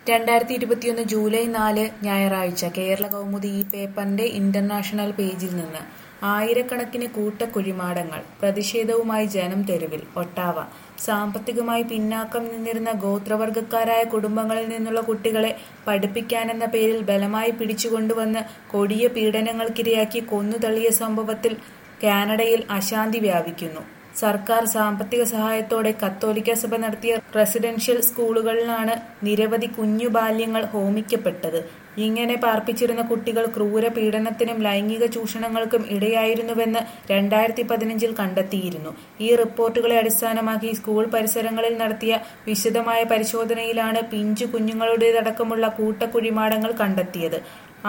2021 July 4 ഞായറാഴ്ച കേരള കൗമുദി ഈ പേപ്പറിന്റെ ഇന്റർനാഷണൽ പേജിൽ നിന്ന് ആയിരക്കണക്കിന് കൂട്ടക്കുഴിമാടങ്ങൾ പ്രതിഷേധവുമായി ജനം തെരുവിൽ. ഒട്ടാവ. സാമ്പത്തികമായി പിന്നാക്കം നിന്നിരുന്ന ഗോത്രവർഗക്കാരായ കുടുംബങ്ങളിൽ നിന്നുള്ള കുട്ടികളെ പഠിപ്പിക്കാനെന്ന പേരിൽ ബലമായി പിടിച്ചുകൊണ്ടുവന്ന് കൊടിയ പീഡനങ്ങൾക്കിരയാക്കി കൊന്നുതള്ളിയ സംഭവത്തിൽ കാനഡയിൽ അശാന്തി വ്യാപിക്കുന്നു. സർക്കാർ സാമ്പത്തിക സഹായത്തോടെ കത്തോലിക്ക സഭ നടത്തിയ റെസിഡൻഷ്യൽ സ്കൂളുകളിലാണ് നിരവധി കുഞ്ഞു ബാല്യങ്ങൾ ഹോമിക്കപ്പെട്ടത്. ഇങ്ങനെ പാർപ്പിച്ചിരുന്ന കുട്ടികൾ ക്രൂര പീഡനത്തിനും ലൈംഗിക ചൂഷണങ്ങൾക്കും ഇടയായിരുന്നുവെന്ന് 2015 കണ്ടെത്തിയിരുന്നു. ഈ റിപ്പോർട്ടുകളെ അടിസ്ഥാനമാക്കി സ്കൂൾ പരിസരങ്ങളിൽ നടത്തിയ വിശദമായ പരിശോധനയിലാണ് പിഞ്ചു കുഞ്ഞുങ്ങളുടേതടക്കമുള്ള കൂട്ടക്കുഴിമാടങ്ങൾ കണ്ടെത്തിയത്.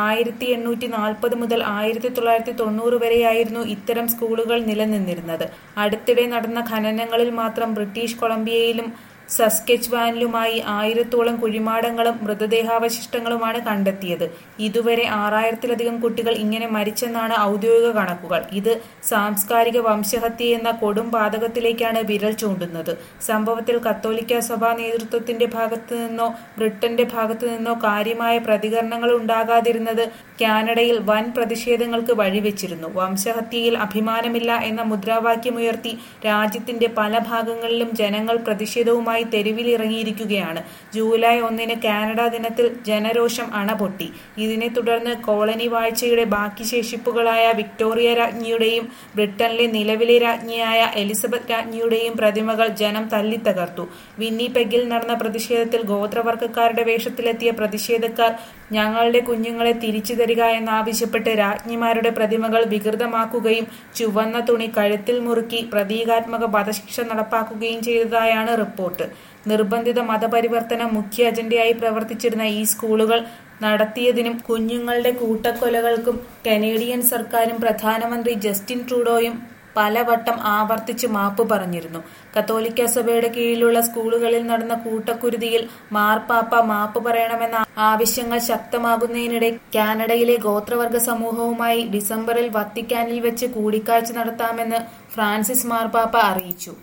1840 മുതൽ 1990 വരെയായിരുന്നു ഇത്തരം സ്കൂളുകൾ നിലനിന്നിരുന്നത്. അടുത്തിടെ നടന്ന ഖനനങ്ങളിൽ മാത്രം ബ്രിട്ടീഷ് കൊളംബിയയിലും സസ്കെച്ച്വാനിലുമായി 1000-ഓളം കുഴിമാടങ്ങളും മൃതദേഹാവശിഷ്ടങ്ങളുമാണ് കണ്ടെത്തിയത്. ഇതുവരെ 6000-ലധികം കുട്ടികൾ ഇങ്ങനെ മരിച്ചെന്നാണ് ഔദ്യോഗിക കണക്കുകൾ. ഇത് സാംസ്കാരിക വംശഹത്യയെന്ന കൊടും പാതകത്തിലേക്കാണ് വിരൽ ചൂണ്ടുന്നത്. സംഭവത്തിൽ കത്തോലിക്ക സഭാ നേതൃത്വത്തിന്റെ ഭാഗത്തുനിന്നോ ബ്രിട്ടന്റെ ഭാഗത്തുനിന്നോ കാര്യമായ പ്രതികരണങ്ങൾ ഉണ്ടാകാതിരുന്നത് കാനഡയിൽ വൻ പ്രതിഷേധങ്ങൾക്ക് വഴിവെച്ചിരുന്നു. വംശഹത്യയിൽ അഭിമാനമില്ല എന്ന മുദ്രാവാക്യമുയർത്തി രാജ്യത്തിന്റെ പല ഭാഗങ്ങളിലും ജനങ്ങൾ പ്രതിഷേധവുമായി തെരുവിലിറങ്ങിയിരിക്കുകയാണ്. ജൂലൈ 1 കാനഡ ദിനത്തിൽ ജനരോഷം അണപൊട്ടി. ഇതിനെ തുടർന്ന് കോളനി വാഴ്ചയുടെ ബാക്കി ശേഷിപ്പുകളായ വിക്ടോറിയ രാജ്ഞിയുടെയും ബ്രിട്ടനിലെ നിലവിലെ രാജ്ഞിയായ എലിസബത്ത് രാജ്ഞിയുടെയും പ്രതിമകൾ ജനം തല്ലിത്തകർത്തു. വിന്നിപെഗിൽ നടന്ന പ്രതിഷേധത്തിൽ ഗോത്രവർഗക്കാരുടെ വേഷത്തിലെത്തിയ പ്രതിഷേധക്കാർ ഞങ്ങളുടെ കുഞ്ഞുങ്ങളെ തിരിച്ചു തരിക എന്നാവശ്യപ്പെട്ട് രാജ്ഞിമാരുടെ പ്രതിമകൾ വികൃതമാക്കുകയും ചുവന്ന തുണി കഴുത്തിൽ മുറുക്കി പ്രതീകാത്മക വധശിക്ഷ നടപ്പാക്കുകയും ചെയ്തതായാണ് റിപ്പോർട്ട്. നിർബന്ധിത മതപരിവർത്തനം മുഖ്യ അജണ്ടയായി പ്രവർത്തിച്ചിരുന്ന ഈ സ്കൂളുകൾ നടത്തിയതിനും കുഞ്ഞുങ്ങളുടെ കൂട്ടക്കൊലകൾക്കും കനേഡിയൻ സർക്കാരും പ്രധാനമന്ത്രി ജസ്റ്റിൻ ട്രൂഡോയും പലവട്ടം ആവർത്തിച്ച് മാപ്പ് പറഞ്ഞിരുന്നു. കത്തോലിക്ക സഭയുടെ കീഴിലുള്ള സ്കൂളുകളിൽ നടന്ന കൂട്ടക്കുരുതിയിൽ മാർപ്പാപ്പ മാപ്പ് പറയണമെന്ന ആവശ്യങ്ങൾ ശക്തമാകുന്നതിനിടെ കാനഡയിലെ ഗോത്രവർഗ സമൂഹവുമായി ഡിസംബറിൽ വത്തിക്കാനിൽ വെച്ച് കൂടിക്കാഴ്ച നടത്താമെന്ന് ഫ്രാൻസിസ് മാർപ്പാപ്പ അറിയിച്ചു.